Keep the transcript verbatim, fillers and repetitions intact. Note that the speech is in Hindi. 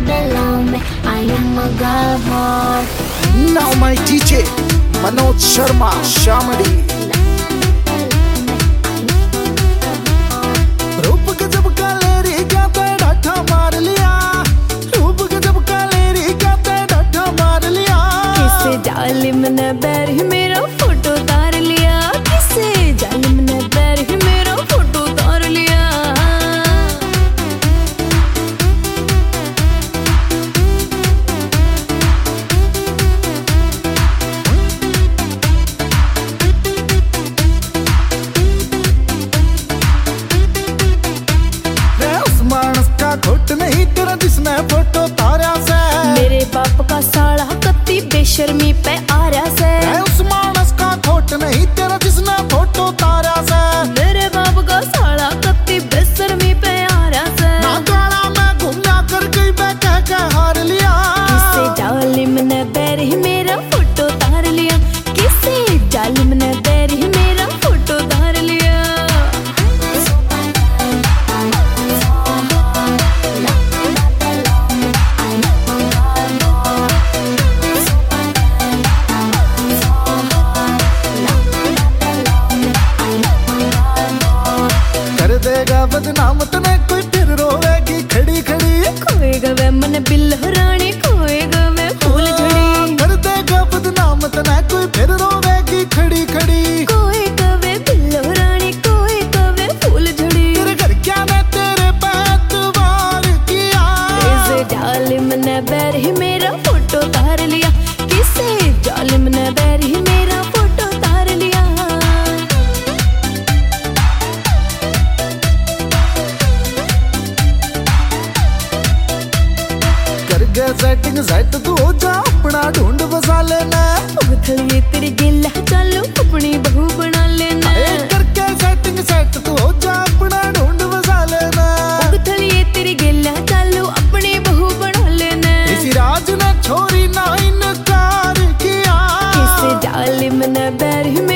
below me. I am a girl boy. Now my D J Manoj Sharma Shamadi. रूप गजब का लेरी क्या ते डाठा मार लिया, रूप गजब का लेरी क्या ते डाठा मार लिया। किसे जालिम ने बैर ही मेरा फोटो उतार लिया, किसे जालिम ने बैर ही मेरा फोटो उतार लिया। खोट नहीं तेरा जिसने फोटो तारा से, मेरे बाप का साला कत्ती बेशर्मी पे आ रहा से। उस मानस का खोट नहीं तेरा जिसने फोटो तारा से, मेरे बाप का साला कत्ती बेशर्मी पे आ रहा से। ना गाना मैं घूमना कर गई मैं कह के हार लिया। किसे जालिम ने बैर ही मेरा फोटो तार लिया, किसे जालिम ने बैर ही मेरा फोटो तार लिया। बदनाम तने कोई फिर रोवेगी खड़ी खड़ी, खोएगा वे मन बिल्लो रानी, खोएगा वे फूल झड़ी। कर देगा बदनाम तने कोई फिर रोवेगी खड़ी खड़ी, खोएगा वे बिल्लो रानी, खोएगा वे फूल झड़ी। तेरे घर क्या ने तेरे पे एतबार किया, किसे जालिम ने बैर ही मेरा फोटो तार लिया, किसे जालिम ने बैर ही मेरा फोटो तार लिया। सेटिंग सेट तू हो जा अपना ढूंढ बसा लेना, उथलिए तेरी गिल्ला चालू अपनी बहू बना लेना। करके सेटिंग सेट तू हो जा अपना ढूंढ बसा लेना, उथलिए तेरी गिल्ला चालू अपनी बहू बना लेना। इसी राज ने छोरी ना इनकार किया, किसे जालिम ने बैर ही